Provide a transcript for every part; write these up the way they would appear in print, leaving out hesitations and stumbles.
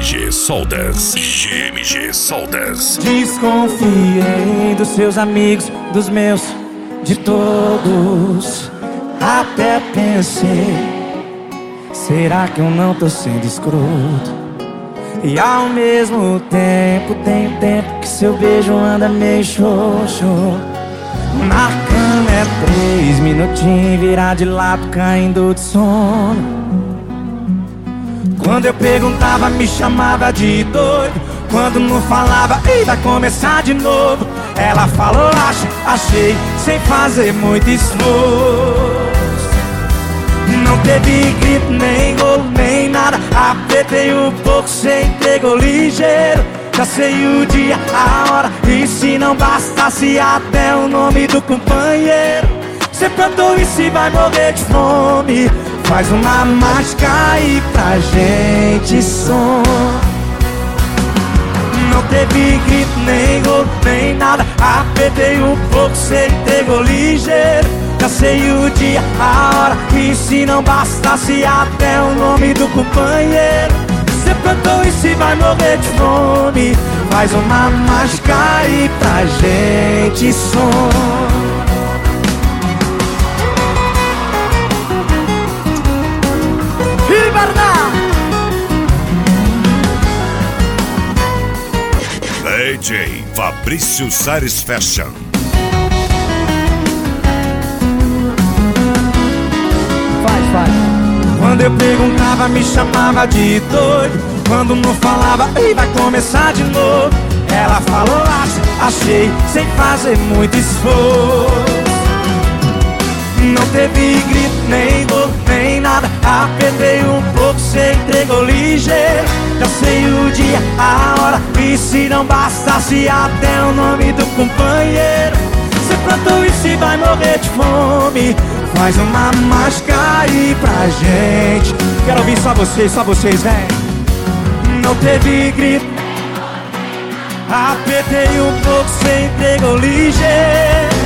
GMG Solders. GMG Solders. Desconfiei dos seus amigos, dos meus, de todos. Até pensei, será que eu não tô sendo escroto? E ao mesmo tempo, tem tempo que seu beijo anda meio xoxo. Na cama é 3 minutinhos, virar de lado, caindo de sono. Quando eu perguntava, me chamava de doido. Quando não falava, ei, vai começar de novo. Ela falou, achei, sem fazer muito esforço. Não teve grito, nem golo, nem nada. Apertei um pouco, cê entregou ligeiro. Já sei o dia, a hora, e se não bastasse até o nome do companheiro. Cê plantou e se vai morrer de fome. Faz uma mágica aí pra gente som. Não teve grito, nem golo, nem nada. Apertei um pouco, cê entregou ligeiro. Já sei o dia, a hora, e se não bastasse até o nome do companheiro. Cê plantou e se vai morrer de fome. Faz uma mágica aí pra gente som. DJ Fabrício Sares Fashion. Faz. Quando eu perguntava, me chamava de doido. Quando não falava, ei, vai começar de novo. Ela falou, achei, sem fazer muito esforço. Não teve grito, nem golo, nem nada. Apertei um pouco, cê entregou ligeiro. Já sei o dia, a hora, e se não bastasse até o nome do companheiro. Cê plantou e se vai morrer de fome. Faz uma mágica aí pra gente. Quero ouvir só vocês, vem. Não teve grito, apertei um pouco, cê entregou ligeiro.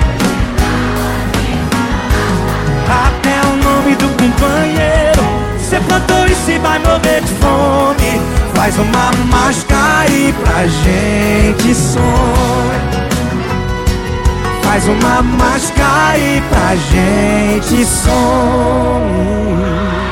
Até o nome do companheiro. Cê plantou e se vai morrer de fome. Faz uma mágica aí pra gente sonhar. Faz uma mágica aí pra gente sonhar.